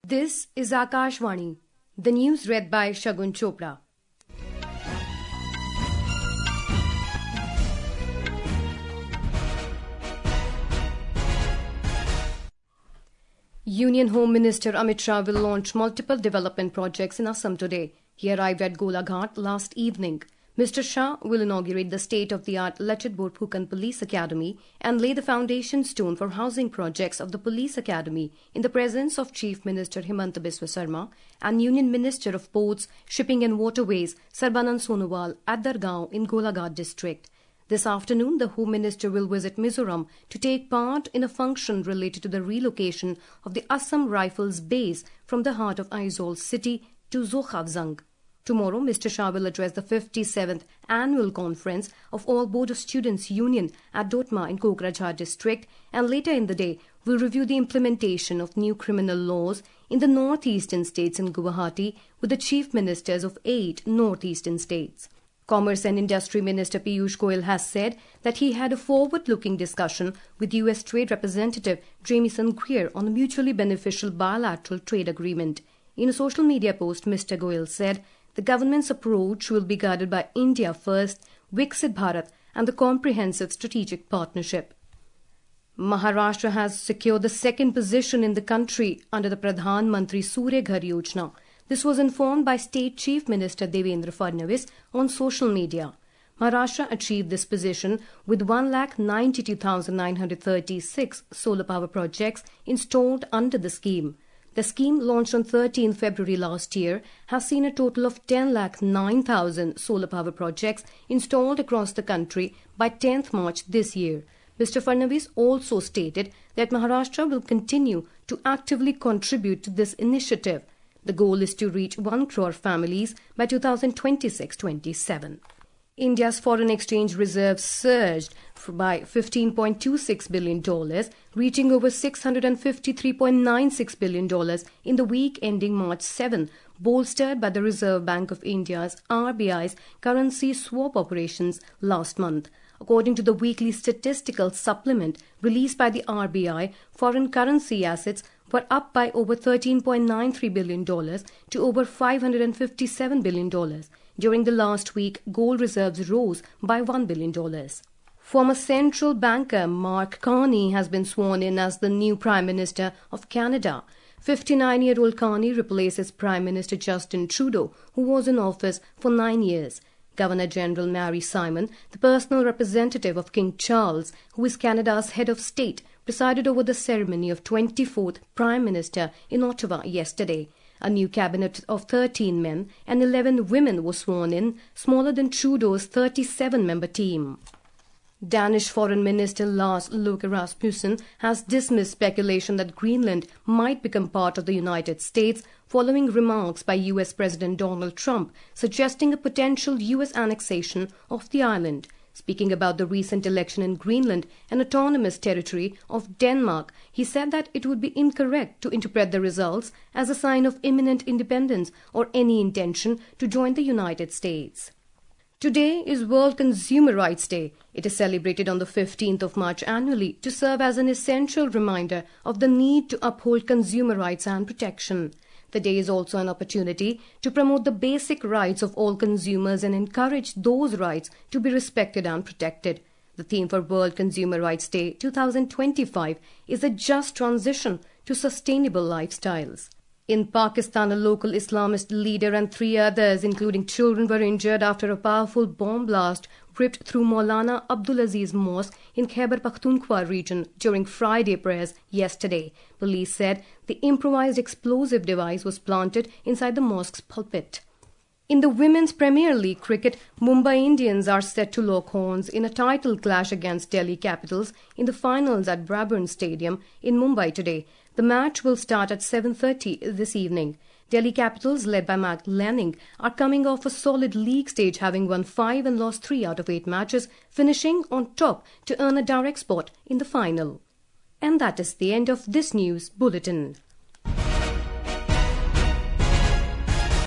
This is Akashvani. The news read by Shagun Chopra. Union Home Minister Amit Shah will launch multiple development projects in Assam today. He arrived at Golaghat last evening. Mr. Shah will inaugurate the state-of-the-art Lachitpur Phukan Police Academy and lay the foundation stone for housing projects of the Police Academy in the presence of Chief Minister Himanta Biswa Sarma and Union Minister of Ports, Shipping and Waterways Sarbanand Sonowal at Dargaon in Golaghat district. This afternoon, the Home Minister will visit Mizoram to take part in a function related to the relocation of the Assam Rifles base from the heart of Aizawl city to Zokhawzang. Tomorrow, Mr. Shah will address the 57th Annual Conference of All Board of Students Union at Dotma in Kokrajhar district, and later in the day will review the implementation of new criminal laws in the northeastern states in Guwahati with the Chief Ministers of 8 northeastern states. Commerce and Industry Minister Piyush Goyal has said that he had a forward-looking discussion with U.S. Trade Representative Jamieson Greer on a mutually beneficial bilateral trade agreement. In a social media post, Mr. Goyal said the government's approach will be guided by India First, Viksit Bharat and the Comprehensive Strategic Partnership. Maharashtra has secured the second position in the country under the Pradhan Mantri Surya Ghar Yojana. This was informed by State Chief Minister Devendra Fadnavis on social media. Maharashtra achieved this position with 192,936 solar power projects installed under the scheme. The scheme, launched on 13 February last year, has seen a total of 10,09,000 solar power projects installed across the country by 10th March this year. Mr. Fadnavis also stated that Maharashtra will continue to actively contribute to this initiative. The goal is to reach 1 crore families by 2026-27. India's foreign exchange reserves surged by $15.26 billion, reaching over $653.96 billion in the week ending March 7, bolstered by the Reserve Bank of India's RBI's currency swap operations last month. According to the weekly statistical supplement released by the RBI, foreign currency assets were up by over $13.93 billion to over $557 billion. During the last week, gold reserves rose by $1 billion. Former central banker Mark Carney has been sworn in as the new Prime Minister of Canada. 59-year-old Carney replaces Prime Minister Justin Trudeau, who was in office for 9 years. Governor-General Mary Simon, the personal representative of King Charles, who is Canada's head of state, presided over the ceremony of 24th Prime Minister in Ottawa yesterday. A new cabinet of 13 men and 11 women was sworn in, smaller than Trudeau's 37-member team. Danish Foreign Minister Lars Løkke Rasmussen has dismissed speculation that Greenland might become part of the United States following remarks by U.S. President Donald Trump suggesting a potential U.S. annexation of the island. Speaking about the recent election in Greenland, an autonomous territory of Denmark, he said that it would be incorrect to interpret the results as a sign of imminent independence or any intention to join the United States. Today is World Consumer Rights Day. It is celebrated on the 15th of March annually to serve as an essential reminder of the need to uphold consumer rights and protection. The day is also an opportunity to promote the basic rights of all consumers and encourage those rights to be respected and protected. The theme for World Consumer Rights Day 2025 is a just transition to sustainable lifestyles. In Pakistan, a local Islamist leader and 3 others, including children, were injured after a powerful bomb blast ripped through Maulana Abdulaziz Mosque in Khyber Pakhtunkhwa region during Friday prayers yesterday. Police said the improvised explosive device was planted inside the mosque's pulpit. In the Women's Premier League cricket, Mumbai Indians are set to lock horns in a title clash against Delhi Capitals in the finals at Brabourne Stadium in Mumbai today. The match will start at 7:30 this evening. Delhi Capitals, led by Matt Lanning, are coming off a solid league stage, having won 5 and lost 3 out of 8 matches, finishing on top to earn a direct spot in the final. And that is the end of this news bulletin.